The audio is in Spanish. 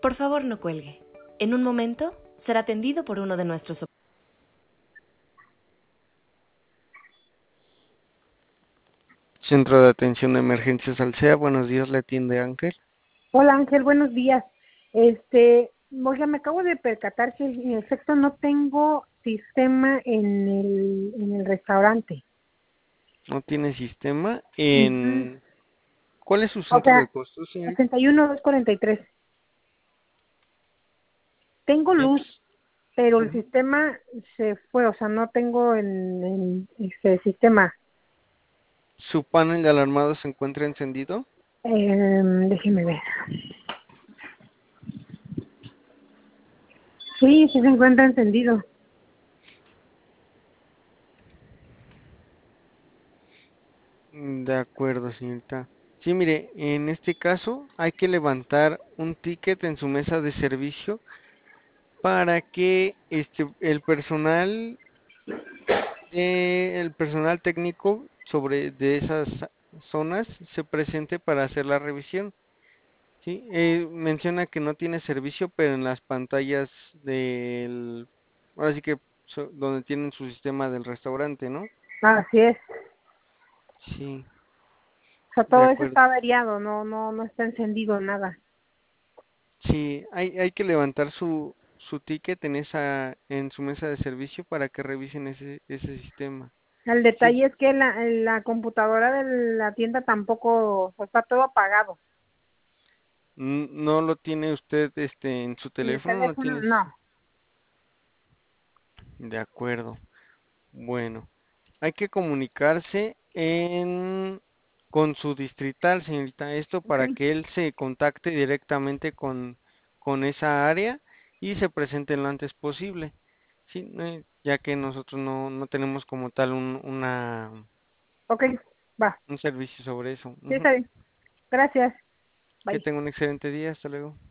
Por favor, no cuelgue. En un momento será atendido por uno de nuestros. Centro de Atención de Emergencias Alsea, buenos días, le atiende Ángel. Hola Ángel, buenos días. Oiga, me acabo de percatar que en efecto no tengo sistema en el restaurante. ¿No tiene sistema? Ujú. ¿Cuál es su O centro de sea, costos, señorita? 61243. Tengo En luz, pero el ujú. sistema se fue, o sea, no tengo el sistema. ¿Su panel de alarmado se encuentra encendido? Déjeme ver. Sí, sí se encuentra encendido. De acuerdo, señorita. Sí, mire, en este caso hay que levantar un ticket en su mesa de servicio para que el personal técnico sobre de esas zonas se presente para hacer la revisión. Sí, menciona que no tiene servicio, pero en las pantallas ahora sí que donde tienen su sistema del restaurante, ¿no? Así es. Sí, O sea, de todo eso acuerdo. está averiado, no está encendido nada. Sí, hay que levantar su ticket en su mesa de servicio para que revisen ese sistema. El Sí, detalle es que la computadora de la tienda tampoco, o sea, está todo apagado. no lo tiene usted en su En el teléfono, no teléfono, tienes. no. De acuerdo. Bueno, hay que comunicarse con su distrital, señorita, esto Ok. para que él se contacte directamente con esa área y se presente lo antes posible. Sí, ya que nosotros no tenemos como tal Ok, va. un servicio sobre eso. Sí, Ujú. está bien. Gracias. Que Bye. tenga un excelente día, hasta luego.